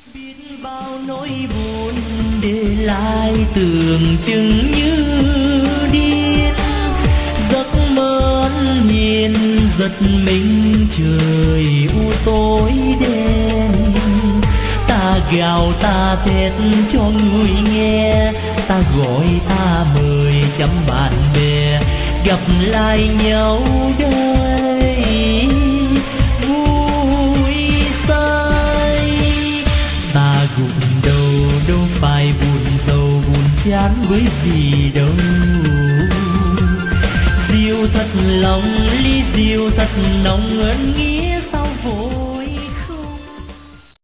biết bao nỗi buồn để lại tưởng chừng như điên, giấc mơ nhìn giật mình trời u tối đen. Ta gào ta thét cho người nghe, ta gọi ta mời chấm bạn bè gặp lại nhau đây vui say. Ta gục đầu đâu phải buồn sầu buồn chán với gì đâu, rượu thật lòng ly rượu thật nồng ân nghĩa